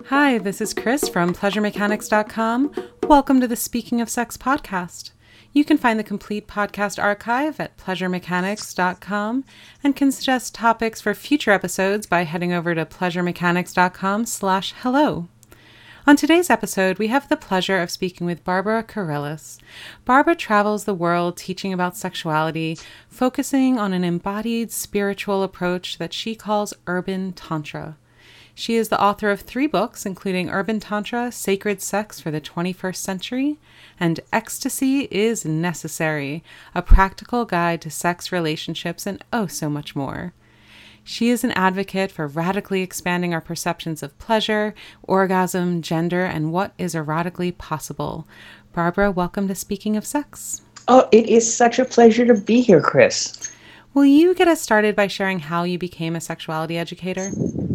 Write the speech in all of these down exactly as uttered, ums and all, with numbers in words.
Hi, this is Chris from pleasure mechanics dot com. Welcome to the Speaking of Sex podcast. You can find the complete podcast archive at pleasure mechanics dot com and can suggest topics for future episodes by heading over to pleasure mechanics dot com slash hello. On today's episode, we have the pleasure of speaking with Barbara Carrellas. Barbara travels the world teaching about sexuality, focusing on an embodied spiritual approach that she calls Urban Tantra. She is the author of three books, including Urban Tantra, Sacred Sex for the twenty-first Century, and Ecstasy is Necessary, a practical guide to sex, relationships, and oh so much more. She is an advocate for radically expanding our perceptions of pleasure, orgasm, gender, and what is erotically possible. Barbara, welcome to Speaking of Sex. Oh, it is such a pleasure to be here, Chris. Will you get us started by sharing how you became a sexuality educator?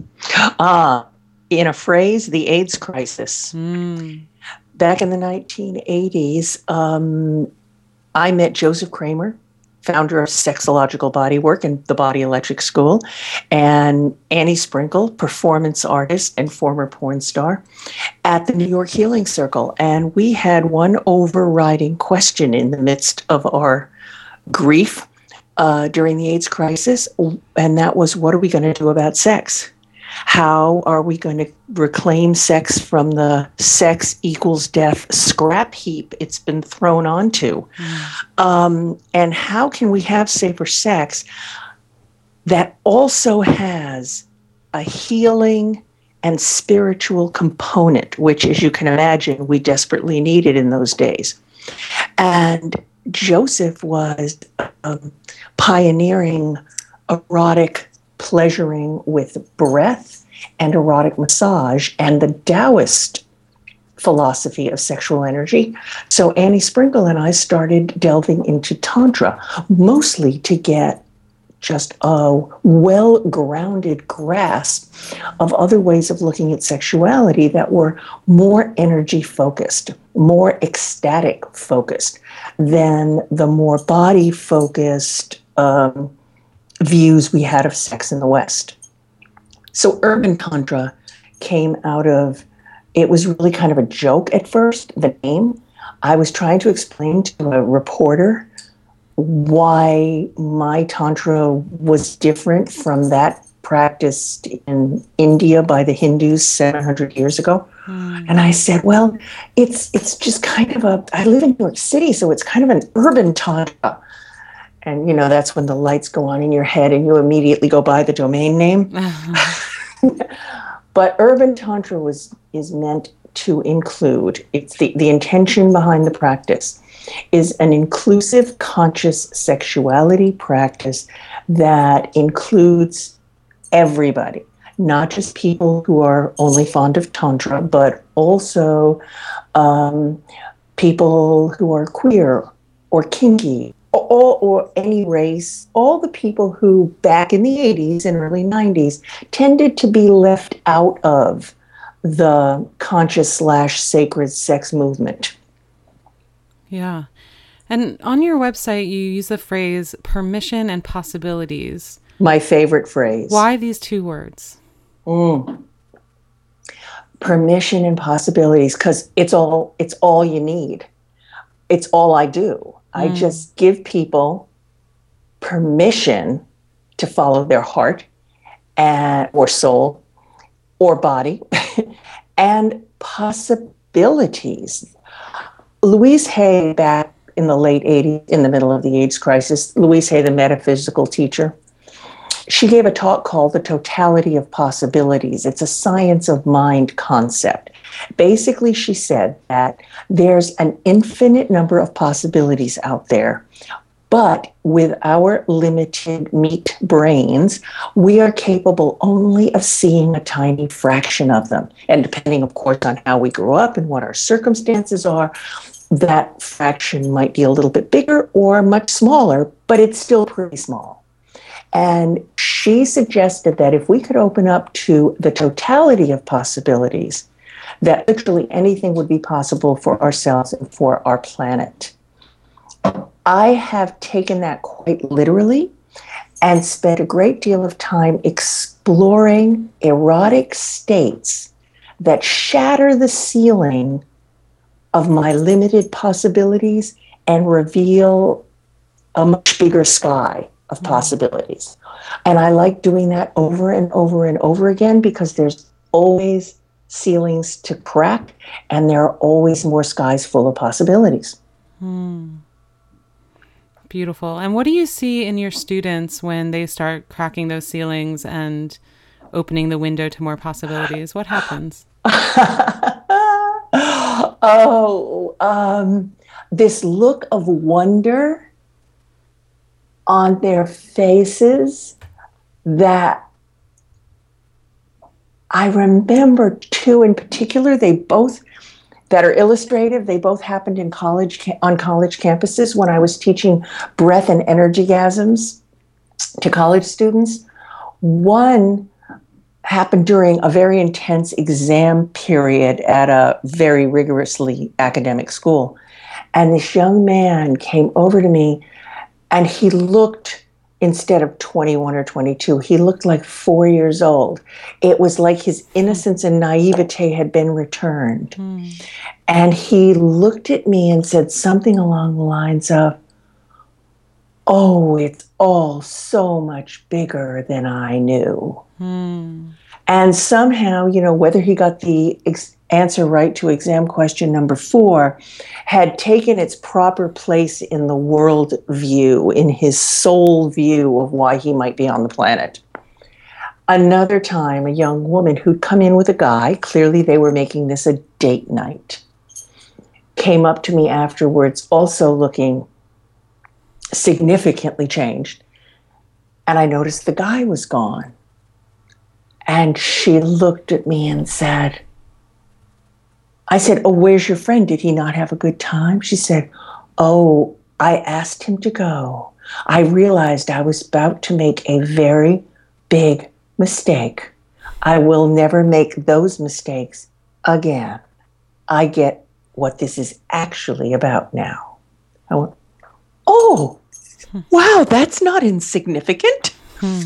Ah, in a phrase, the AIDS crisis. Mm. Back in the nineteen eighties, um, I met Joseph Kramer, founder of Sexological Bodywork and the Body Electric School, and Annie Sprinkle, performance artist and former porn star, at the New York Healing Circle. And we had one overriding question in the midst of our grief uh, during the AIDS crisis, and that was, what are we going to do about sex? How are we going to reclaim sex from the sex equals death scrap heap it's been thrown onto? Mm. Um, and how can we have safer sex that also has a healing and spiritual component, which, as you can imagine, we desperately needed in those days. And Joseph was um, pioneering erotic pleasuring with breath and erotic massage and the Taoist philosophy of sexual energy. So Annie Sprinkle and I started delving into Tantra, mostly to get just a well-grounded grasp of other ways of looking at sexuality that were more energy-focused, more ecstatic-focused than the more body-focused um, views we had of sex in the West. So Urban Tantra came out of, it was really kind of a joke at first, the name. I was trying to explain to a reporter why my Tantra was different from that practiced in India by the Hindus seven hundred years ago. Mm. And I said, well, it's it's just kind of a, I live in New York City, so it's kind of an urban Tantra. And, you know, that's when the lights go on in your head and you immediately go buy the domain name. Uh-huh. But Urban Tantra was is meant to include, it's the, the intention behind the practice is an inclusive, conscious sexuality practice that includes everybody, not just people who are only fond of Tantra, but also um, people who are queer or kinky, Or, or any race, all the people who back in the eighties and early nineties tended to be left out of the conscious slash sacred sex movement. Yeah. And on your website, you use the phrase permission and possibilities. My favorite phrase. Why these two words? Mm. Permission and possibilities, because it's all, it's all you need. It's all I do. I mm. just give people permission to follow their heart and or soul or body and possibilities. Louise Hay, back in the late eighties, in the middle of the AIDS crisis, Louise Hay, the metaphysical teacher, she gave a talk called The Totality of Possibilities. It's a science of mind concept. Basically, she said that there's an infinite number of possibilities out there, but with our limited meat brains, we are capable only of seeing a tiny fraction of them. And depending, of course, on how we grew up and what our circumstances are, that fraction might be a little bit bigger or much smaller, but it's still pretty small. And she suggested that if we could open up to the totality of possibilities, that literally anything would be possible for ourselves and for our planet. I have taken that quite literally and spent a great deal of time exploring erotic states that shatter the ceiling of my limited possibilities and reveal a much bigger sky of possibilities. And I like doing that over and over and over again because there's always ceilings to crack and there are always more skies full of possibilities. Hmm. Beautiful. And what do you see in your students when they start cracking those ceilings and opening the window to more possibilities? What happens? oh, um, this look of wonder on their faces that I remember two in particular. They both that are illustrative. They both happened in college on college campuses when I was teaching breath and energygasms to college students. One happened during a very intense exam period at a very rigorously academic school. And this young man came over to me and he looked, instead of twenty-one or twenty-two, he looked like four years old. It was like his innocence and naivete had been returned. Mm. And he looked at me and said something along the lines of, "Oh, it's all so much bigger than I knew." Mm. And somehow, you know, whether he got the ex- answer right to exam question number four, had taken its proper place in the world view, in his soul view of why he might be on the planet. Another time, a young woman who'd come in with a guy, clearly they were making this a date night, came up to me afterwards, also looking significantly changed. And I noticed the guy was gone. And she looked at me and said, I said, "Oh, where's your friend? Did he not have a good time?" She said, "Oh, I asked him to go. I realized I was about to make a very big mistake. I will never make those mistakes again. I get what this is actually about now." I went, "Oh, wow, that's not insignificant." Hmm.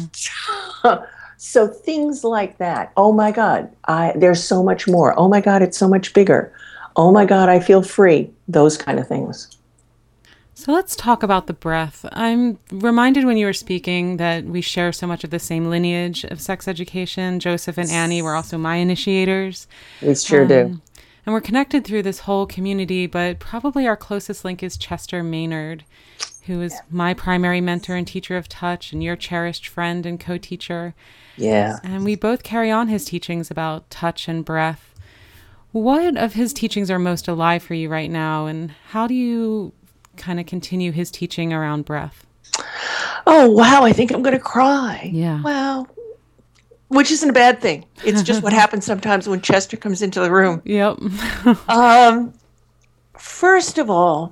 So things like that. Oh my God, I, there's so much more. Oh my God, it's so much bigger. Oh my God, I feel free. Those kind of things. So let's talk about the breath. I'm reminded when you were speaking that we share so much of the same lineage of sex education. Joseph and Annie were also my initiators. We sure um, do. And we're connected through this whole community, but probably our closest link is Chester Maynard, who is my primary mentor and teacher of touch and your cherished friend and co-teacher. Yeah. And we both carry on his teachings about touch and breath. What of his teachings are most alive for you right now? And how do you kind of continue his teaching around breath? Oh, wow. I think I'm going to cry. Yeah. Wow. Which isn't a bad thing. It's just what happens sometimes when Chester comes into the room. Yep. um, first of all.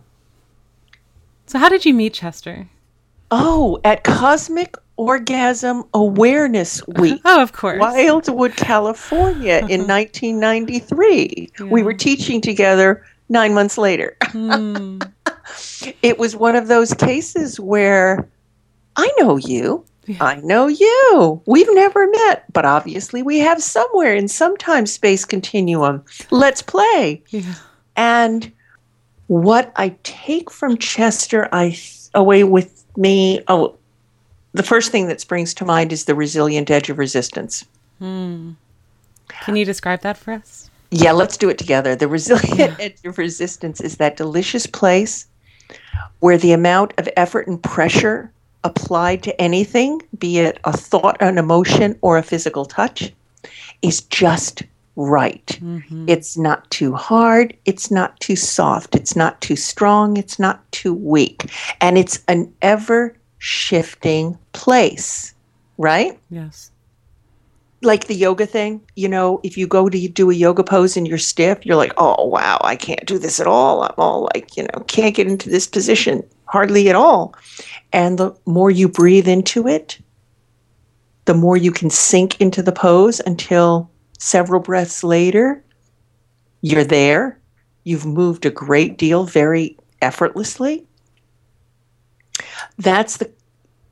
So how did you meet Chester? Oh, at Cosmic Orgasm Awareness Week. Oh, of course. Wildwood, California in nineteen ninety-three. Yeah. We were teaching together nine months later. Hmm. It was one of those cases where I know you. Yeah. I know you. We've never met, but obviously we have somewhere in some time space continuum. Let's play. Yeah. And what I take from Chester I away with me, oh, the first thing that springs to mind is the resilient edge of resistance. Hmm. Can you describe that for us? Yeah, let's do it together. The resilient yeah. edge of resistance is that delicious place where the amount of effort and pressure applied to anything, be it a thought, an emotion, or a physical touch, is just right. Mm-hmm. It's not too hard. It's not too soft. It's not too strong. It's not too weak. And it's an ever-shifting place, right? Yes. Like the yoga thing, you know, if you go to do a yoga pose and you're stiff, you're like, oh, wow, I can't do this at all. I'm all like, you know, can't get into this position hardly at all. And the more you breathe into it, the more you can sink into the pose until several breaths later, you're there. You've moved a great deal very effortlessly. That's the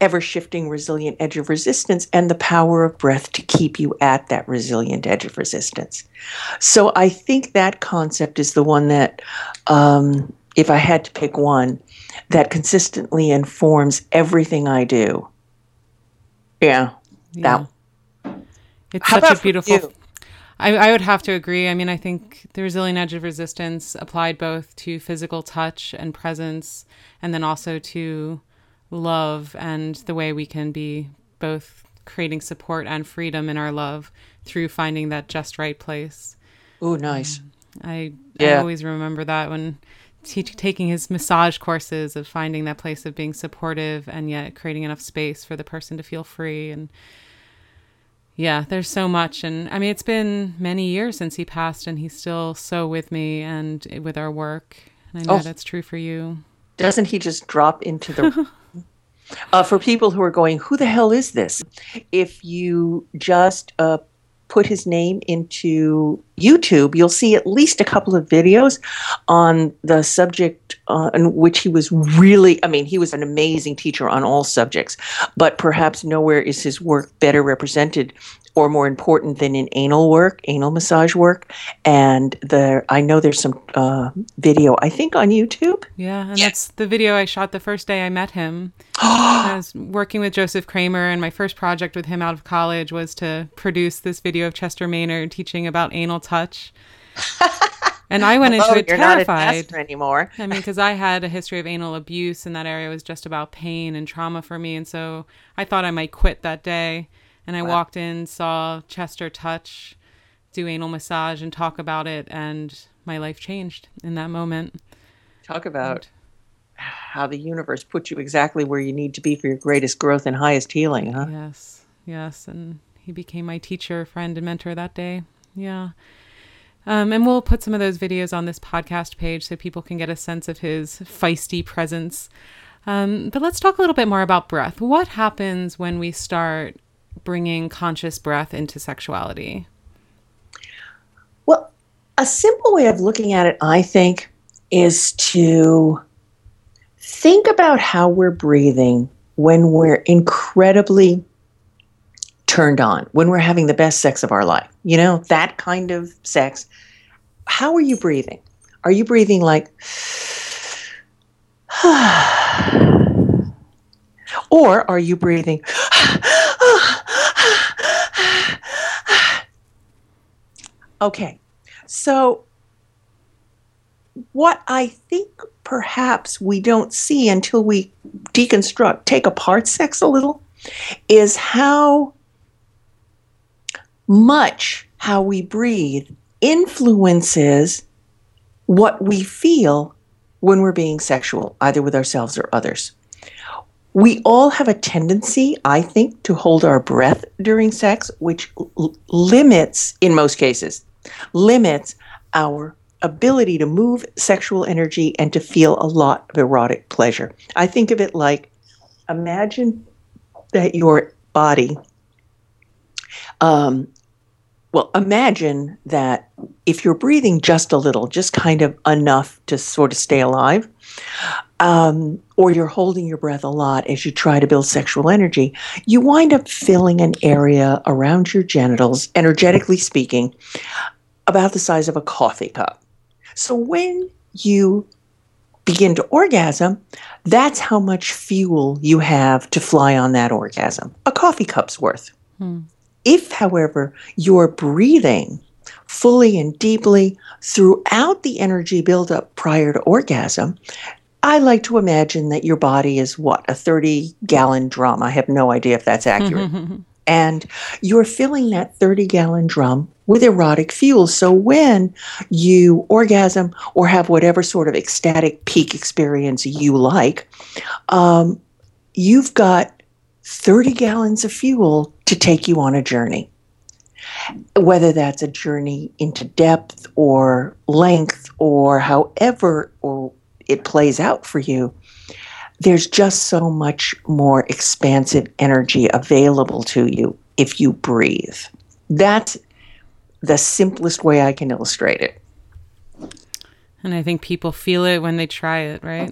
ever shifting, resilient edge of resistance and the power of breath to keep you at that resilient edge of resistance. So I think that concept is the one that, um, if I had to pick one, that consistently informs everything I do. Yeah. Yeah. That. It's How such about a beautiful. for you? I, I would have to agree. I mean, I think the resilient edge of resistance applied both to physical touch and presence, and then also to love and the way we can be both creating support and freedom in our love through finding that just right place. Oh, nice. Um, I, Yeah. I always remember that when t- taking his massage courses, of finding that place of being supportive and yet creating enough space for the person to feel free. And yeah, there's so much. And I mean, it's been many years since he passed, and he's still so with me and with our work. And I know Oh. that's true for you. Doesn't he just drop into the... uh, for people who are going, who the hell is this? If you just uh, put his name into YouTube, you'll see at least a couple of videos on the subject uh, in which he was really, I mean, he was an amazing teacher on all subjects, but perhaps nowhere is his work better represented or more important than in anal work, anal massage work. And there, I know there's some uh, video, I think, on YouTube. Yeah, and that's the video I shot the first day I met him. I was working with Joseph Kramer, and my first project with him out of college was to produce this video of Chester Maynard teaching about anal touch. And I went into oh, it you're terrified. Not an master anymore. I mean, because I had a history of anal abuse, and that area was just about pain and trauma for me. And so I thought I might quit that day. And I Wow. walked in, saw Chester touch, do anal massage, and talk about it. And my life changed in that moment. Talk about how the universe put you exactly where you need to be for your greatest growth and highest healing, huh? Yes, yes. And he became my teacher, friend, and mentor that day. Yeah. Um, and we'll put some of those videos on this podcast page so people can get a sense of his feisty presence. Um, but let's talk a little bit more about breath. What happens when we start bringing conscious breath into sexuality? Well, a simple way of looking at it, I think, is to think about how we're breathing when we're incredibly turned on, when we're having the best sex of our life. You know, that kind of sex. How are you breathing? Are you breathing like, or are you breathing, okay, so what I think perhaps we don't see until we deconstruct, take apart sex a little, is how much how we breathe influences what we feel when we're being sexual, either with ourselves or others. We all have a tendency, I think, to hold our breath during sex, which l- limits, in most cases, limits our ability to move sexual energy and to feel a lot of erotic pleasure. I think of it like, imagine that your body, um, well, imagine that if you're breathing just a little, just kind of enough to sort of stay alive, um, or you're holding your breath a lot as you try to build sexual energy, you wind up filling an area around your genitals, energetically speaking, about the size of a coffee cup. So when you begin to orgasm, that's how much fuel you have to fly on that orgasm, a coffee cup's worth. Hmm. If, however, you're breathing fully and deeply throughout the energy buildup prior to orgasm, I like to imagine that your body is what, a thirty-gallon drum. I have no idea if that's accurate. And you're filling that thirty-gallon drum with erotic fuel. So when you orgasm or have whatever sort of ecstatic peak experience you like, um, you've got thirty gallons of fuel to take you on a journey. Whether that's a journey into depth or length or however or it plays out for you, there's just so much more expansive energy available to you if you breathe. That's the simplest way I can illustrate it. And I think people feel it when they try it, right?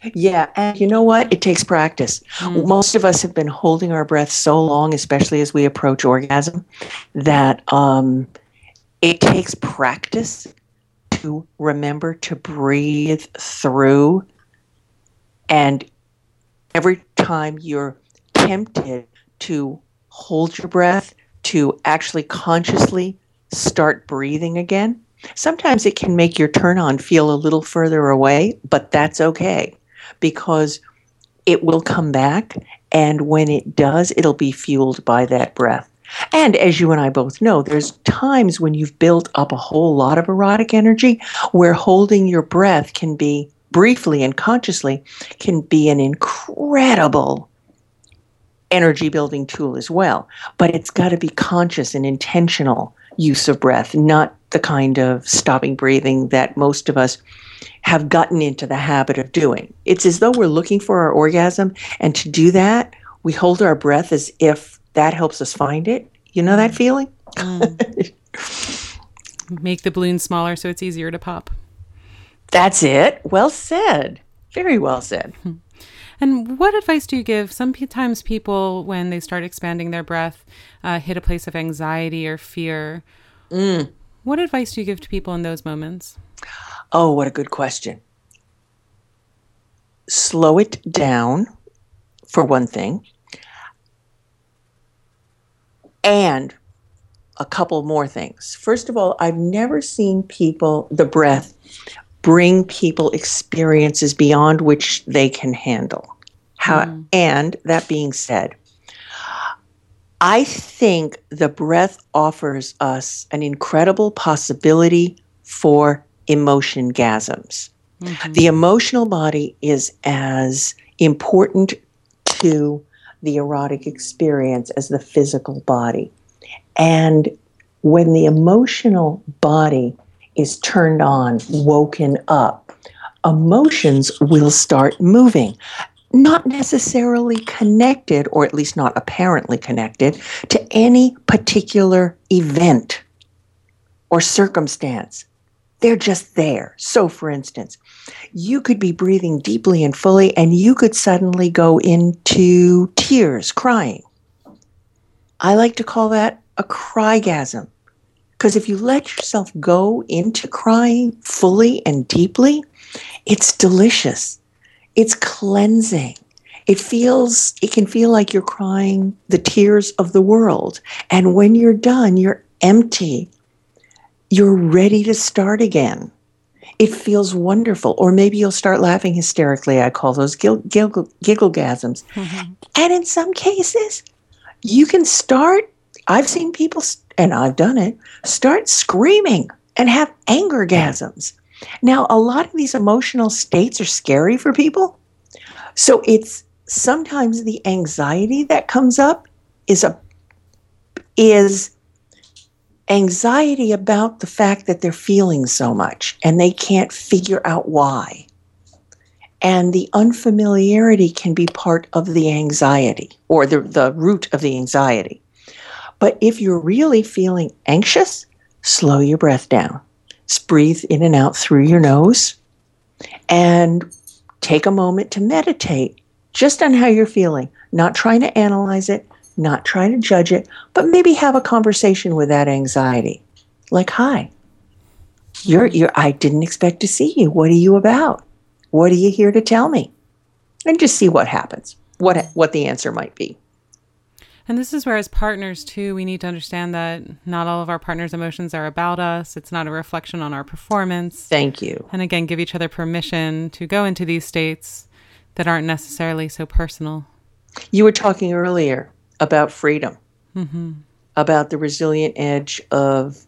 Yeah, and you know what? It takes practice. Mm. Most of us have been holding our breath so long, especially as we approach orgasm, that um, it takes practice to remember to breathe through. And every time you're tempted to hold your breath, to actually consciously start breathing again, sometimes it can make your turn on feel a little further away, but that's okay because it will come back. And when it does, it'll be fueled by that breath. And as you and I both know, there's times when you've built up a whole lot of erotic energy where holding your breath can be, briefly and consciously, can be an incredible energy building tool as well. But it's got to be conscious and intentional use of breath, not the kind of stopping breathing that most of us have gotten into the habit of doing. It's as though we're looking for our orgasm, and to do that, we hold our breath as if that helps us find it. You know that feeling? Mm. Make the balloon smaller so it's easier to pop. That's it. Well said. Very well said. And what advice do you give? Sometimes people, when they start expanding their breath, uh, hit a place of anxiety or fear. Mm. What advice do you give to people in those moments? Oh, what a good question. Slow it down, for one thing. And a couple more things. First of all, I've never seen people, the breath, bring people experiences beyond which they can handle. How, mm. And that being said, I think the breath offers us an incredible possibility for emotion gasms. Mm-hmm. The emotional body is as important to the erotic experience as the physical body. And when the emotional body is turned on, woken up, emotions will start moving. Not necessarily connected, or at least not apparently connected, to any particular event or circumstance. They're just there. So, for instance, you could be breathing deeply and fully, and you could suddenly go into tears, crying. I like to call that a crygasm. Because if you let yourself go into crying fully and deeply, it's delicious. It's cleansing. It feels, it can feel like you're crying the tears of the world. And when you're done, you're empty. You're ready to start again. It feels wonderful. Or maybe you'll start laughing hysterically. I call those giggle, giggle, gigglegasms. Mm-hmm. And in some cases, you can start, I've seen people, and I've done it, start screaming and have angergasms. Now, a lot of these emotional states are scary for people. So it's sometimes the anxiety that comes up is a is anxiety about the fact that they're feeling so much and they can't figure out why. And the unfamiliarity can be part of the anxiety or the, the root of the anxiety. But if you're really feeling anxious, slow your breath down. Just breathe in and out through your nose and take a moment to meditate just on how you're feeling, not trying to analyze it, not trying to judge it, but maybe have a conversation with that anxiety. Like, hi, you're, you're, I didn't expect to see you. What are you about? What are you here to tell me? And just see what happens, what what the answer might be. And this is where, as partners, too, we need to understand that not all of our partners' emotions are about us. It's not a reflection on our performance. Thank you. And again, give each other permission to go into these states that aren't necessarily so personal. You were talking earlier about freedom, mm-hmm. about the resilient edge of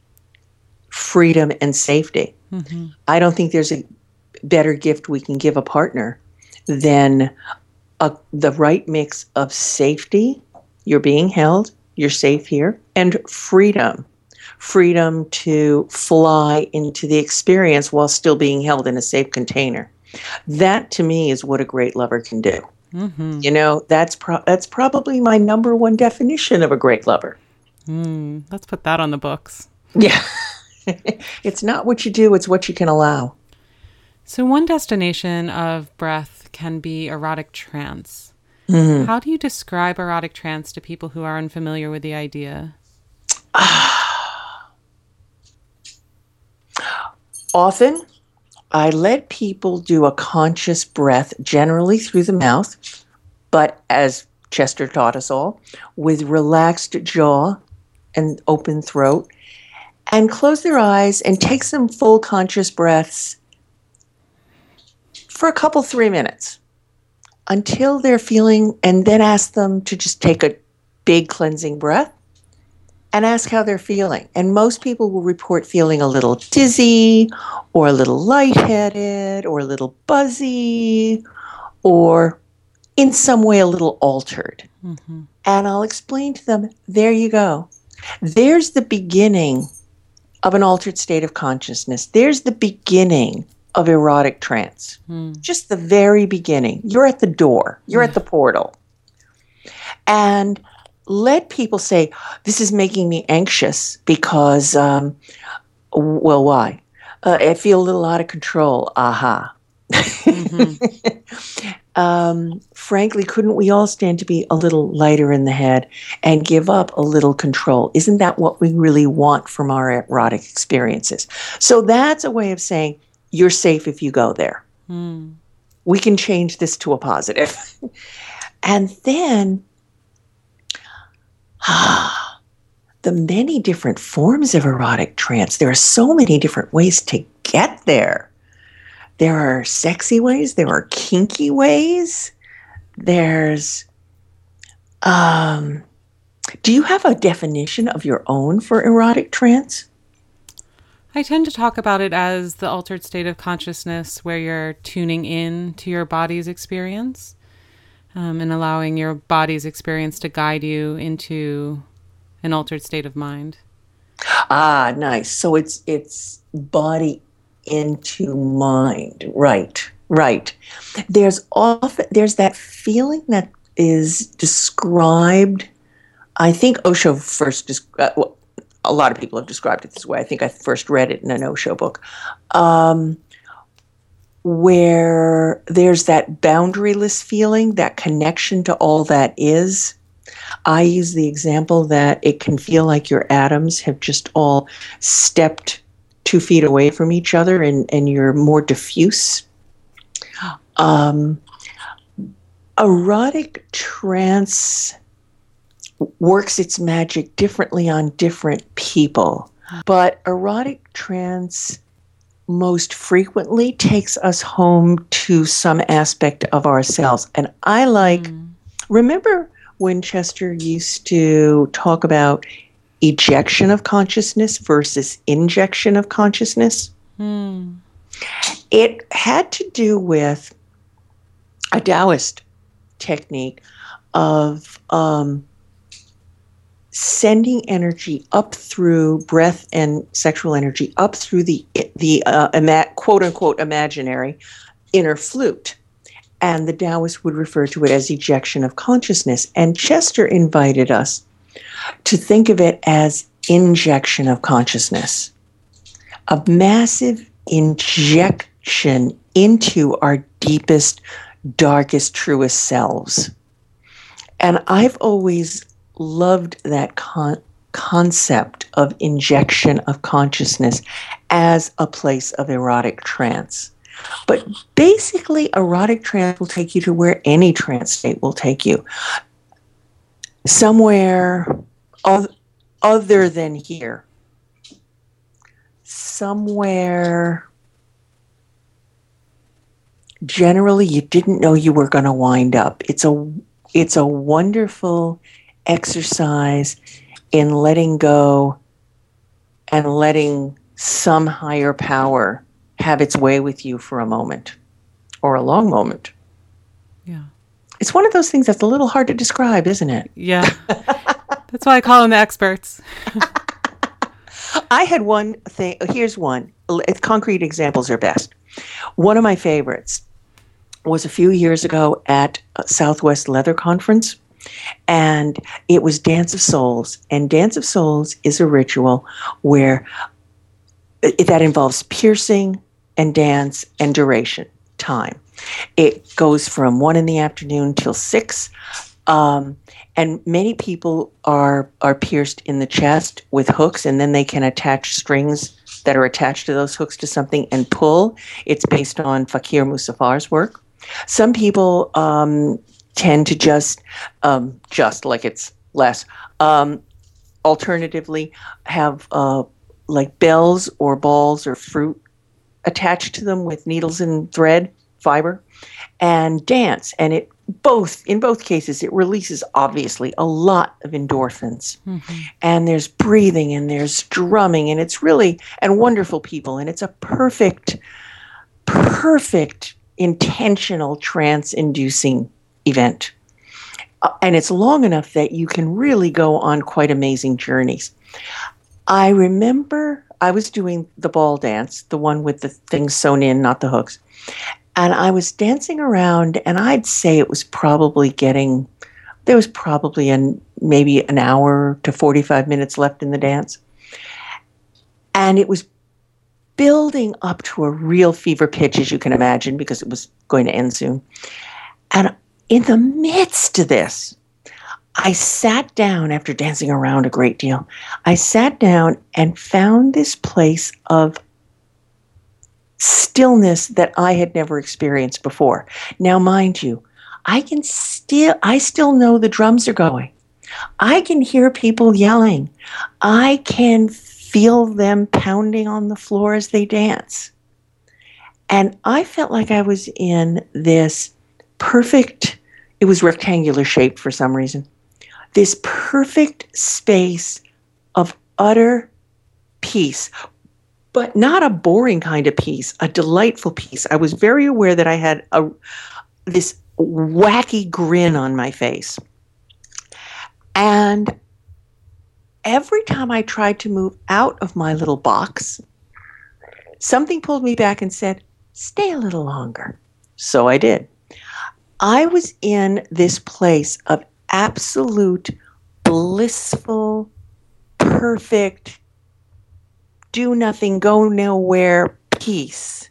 freedom and safety. Mm-hmm. I don't think there's a better gift we can give a partner than a, the right mix of safety. You're being held, you're safe here, and freedom. Freedom to fly into the experience while still being held in a safe container. That, to me, is what a great lover can do. Mm-hmm. You know, that's pro- that's probably my number one definition of a great lover. Mm, let's put that on the books. Yeah. It's not what you do, it's what you can allow. So one destination of breath can be erotic trance. Mm-hmm. How do you describe erotic trance to people who are unfamiliar with the idea? Often, I let people do a conscious breath, generally through the mouth, but as Chester taught us all, with relaxed jaw and open throat, and close their eyes and take some full conscious breaths for a couple, three minutes until they're feeling, and then ask them to just take a big cleansing breath and ask how they're feeling. And most people will report feeling a little dizzy or a little lightheaded or a little buzzy or in some way a little altered. Mm-hmm. And I'll explain to them, there you go. There's the beginning of an altered state of consciousness. There's the beginning of erotic trance. Mm. Just the very beginning. You're at the door. You're yeah. at the portal. And let people say, this is making me anxious because, um, well, why? Uh, I feel a little out of control. Aha. Mm-hmm. um, frankly, couldn't we all stand to be a little lighter in the head and give up a little control? Isn't that what we really want from our erotic experiences? So that's a way of saying, you're safe if you go there. Mm. We can change this to a positive. And then Ah, the many different forms of erotic trance. There are so many different ways to get there. There are sexy ways. There are kinky ways. There's, um, do you have a definition of your own for erotic trance? I tend to talk about it as the altered state of consciousness where you're tuning in to your body's experience. Um, and allowing your body's experience to guide you into an altered state of mind. Ah, nice. So it's it's body into mind. Right, right. There's often there's that feeling that is described. I think Osho first. Uh, well, a lot of people have described it this way. I think I first read it in an Osho book. Um, where there's that boundaryless feeling, that connection to all that is. I use the example that it can feel like your atoms have just all stepped two feet away from each other and, and you're more diffuse. Um, erotic trance works its magic differently on different people, but erotic trance most frequently takes us home to some aspect of ourselves. And I like, mm. remember when Chester used to talk about ejection of consciousness versus injection of consciousness? Mm. It had to do with a Taoist technique of um, sending energy up through breath and sexual energy up through the the uh, ima- quote unquote imaginary inner flute, and the Taoists would refer to it as ejection of consciousness. And Chester invited us to think of it as injection of consciousness, a massive injection into our deepest, darkest, truest selves. And I've always loved that con- concept of injection of consciousness as a place of erotic trance. But basically, erotic trance will take you to where any trance state will take you. Somewhere o- other than here. Somewhere generally you didn't know you were going to wind up. It's a it's a wonderful exercise in letting go and letting some higher power have its way with you for a moment or a long moment. Yeah. It's one of those things that's a little hard to describe, isn't it? Yeah. That's why I call them the experts. I had one thing. Here's one. Concrete examples are best. One of my favorites was a few years ago at Southwest Leather Conference. And it was Dance of Souls. And Dance of Souls is a ritual where it, that involves piercing, and dance and duration, time. It goes from one in the afternoon till six. Um, and many people are are pierced in the chest with hooks, and then they can attach strings that are attached to those hooks to something and pull. It's based on Fakir Musafar's work. Some people um, tend to just, um, just like it's less, um, alternatively have uh, like bells or balls or fruit attached to them with needles and thread fiber and dance. And it both, in both cases, it releases obviously a lot of endorphins. Mm-hmm. And there's breathing and there's drumming, and it's really, and wonderful people. And it's a perfect, perfect intentional trance-inducing event. Uh, and it's long enough that you can really go on quite amazing journeys. I remember I was doing the ball dance, the one with the things sewn in, not the hooks. And I was dancing around, and I'd say it was probably getting, there was probably an, maybe an hour to forty-five minutes left in the dance. And it was building up to a real fever pitch, as you can imagine, because it was going to end soon. And in the midst of this, I sat down after dancing around a great deal. I sat down and found this place of stillness that I had never experienced before. Now, mind you, I can still, I still know the drums are going. I can hear people yelling. I can feel them pounding on the floor as they dance. And I felt like I was in this perfect, it was rectangular shaped for some reason, this perfect space of utter peace. But not a boring kind of peace, a delightful peace. I was very aware that I had a this wacky grin on my face. And every time I tried to move out of my little box, something pulled me back and said, stay a little longer. So I did. I was in this place of absolute, blissful, perfect, do nothing, go nowhere peace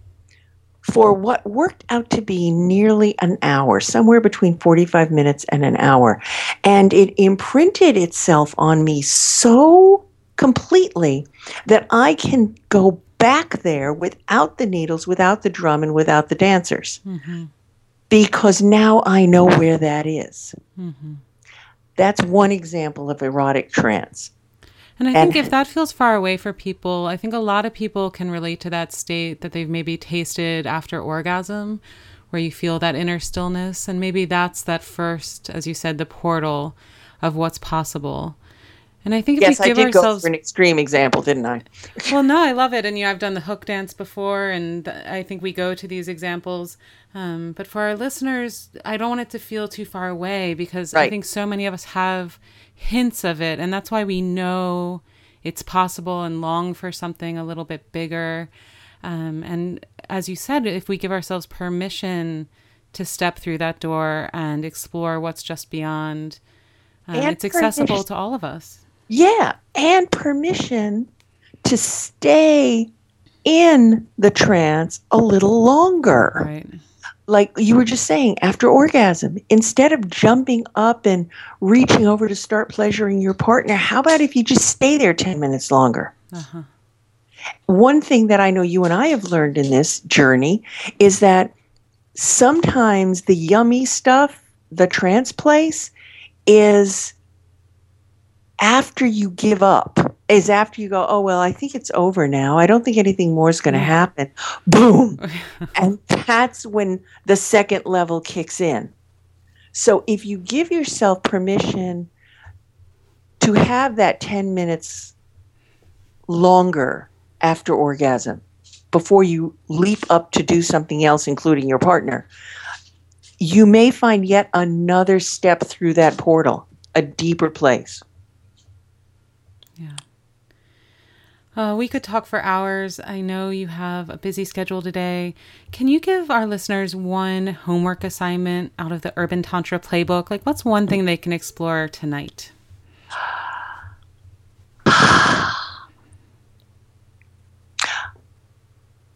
for what worked out to be nearly an hour, somewhere between forty-five minutes and an hour. And it imprinted itself on me so completely that I can go back there without the needles, without the drum, and without the dancers. Mm-hmm. Because now I know where that is. Mm-hmm. That's one example of erotic trance. And I think and, if that feels far away for people, I think a lot of people can relate to that state that they've maybe tasted after orgasm, where you feel that inner stillness. And maybe that's that first, as you said, the portal of what's possible. And I think if yes, we give I did ourselves go for an extreme example, didn't I? Well, no, I love it. And you know, I've done the hook dance before, and I think we go to these examples. Um, but for our listeners, I don't want it to feel too far away, because right. I think so many of us have hints of it, and that's why we know it's possible and long for something a little bit bigger. Um, and as you said, if we give ourselves permission to step through that door and explore what's just beyond, um, it's accessible permission. To all of us. Yeah, and permission to stay in the trance a little longer. Right. Like you were just saying, after orgasm, instead of jumping up and reaching over to start pleasuring your partner, how about if you just stay there ten minutes longer? Uh-huh. One thing that I know you and I have learned in this journey is that sometimes the yummy stuff, the trance place, is after you give up, is after you go, oh, well, I think it's over now. I don't think anything more is going to happen. Boom. And that's when the second level kicks in. So if you give yourself permission to have that ten minutes longer after orgasm, before you leap up to do something else, including your partner, you may find yet another step through that portal, a deeper place. Yeah. Uh, we could talk for hours. I know you have a busy schedule today. Can you give our listeners one homework assignment out of the Urban Tantra Playbook? Like, what's one thing they can explore tonight?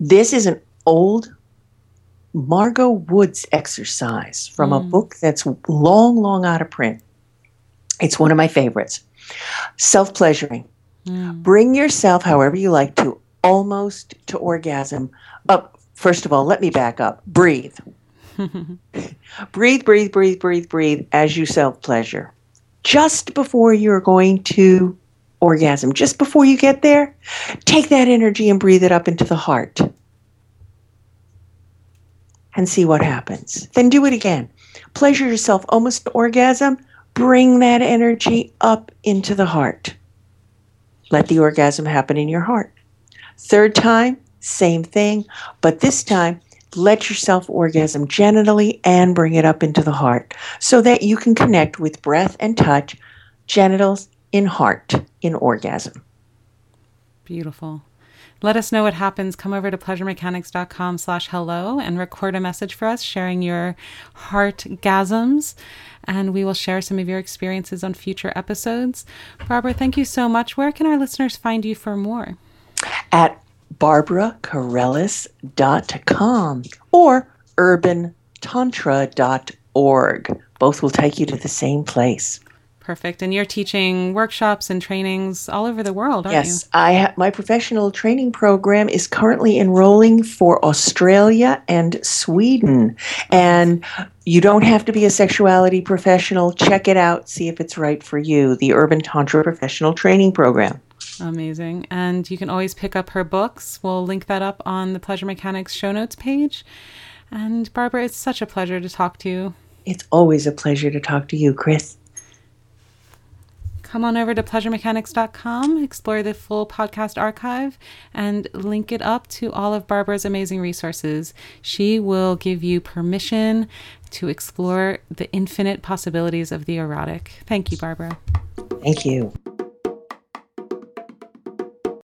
This is an old Margot Woods exercise from mm. a book that's long, long out of print. It's one of my favorites. Self-pleasuring. Mm. Bring yourself, however you like to, almost to orgasm. Up. First of all, let me back up. Breathe. breathe, breathe, breathe, breathe, breathe as you self-pleasure. Just before you're going to orgasm, just before you get there, take that energy and breathe it up into the heart. And see what happens. Then do it again. Pleasure yourself almost to orgasm. Bring that energy up into the heart. Let the orgasm happen in your heart. Third time, same thing, but this time, let yourself orgasm genitally and bring it up into the heart so that you can connect with breath and touch, genitals in heart, in orgasm. Beautiful. Let us know what happens. Come over to pleasuremechanics.com slash hello and record a message for us sharing your heartgasms, and we will share some of your experiences on future episodes. Barbara, thank you so much. Where can our listeners find you for more? At barbara carrellis dot com or urban tantra dot org. Both will take you to the same place. Perfect. And you're teaching workshops and trainings all over the world, aren't yes, you? Yes. I ha- my professional training program is currently enrolling for Australia and Sweden. And you don't have to be a sexuality professional. Check it out. See if it's right for you. The Urban Tantra Professional Training Program. Amazing. And you can always pick up her books. We'll link that up on the Pleasure Mechanics show notes page. And Barbara, it's such a pleasure to talk to you. It's always a pleasure to talk to you, Chris. Come on over to pleasure mechanics dot com, explore the full podcast archive, and link it up to all of Barbara's amazing resources. She will give you permission to explore the infinite possibilities of the erotic. Thank you, Barbara. Thank you.